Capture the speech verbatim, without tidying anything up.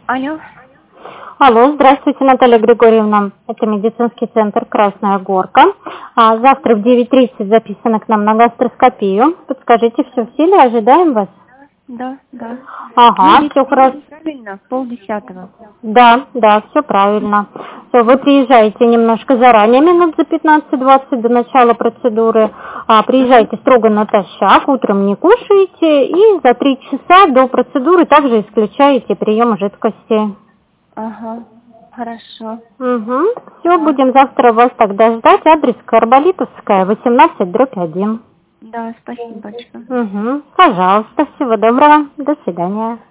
Алло. Алло, здравствуйте, Наталья Григорьевна. Это медицинский центр «Красная Горка». А завтра в девять тридцать записано к нам на гастроскопию. Подскажите, все в силе? Ожидаем вас? Да, да. Ага, все хорошо. Правильно, полдесятого. Да, да, все правильно. Все, вы приезжаете немножко заранее, минут за пятнадцать-двадцать до начала процедуры. А, приезжайте строго натощак, утром не кушаете, и за три часа до процедуры также исключаете прием жидкости. Ага, хорошо. Угу. Все, будем завтра вас тогда ждать. Адрес Карболитовская, восемнадцать, дробь один. Да, спасибо большое. Угу. Пожалуйста, всего доброго. До свидания.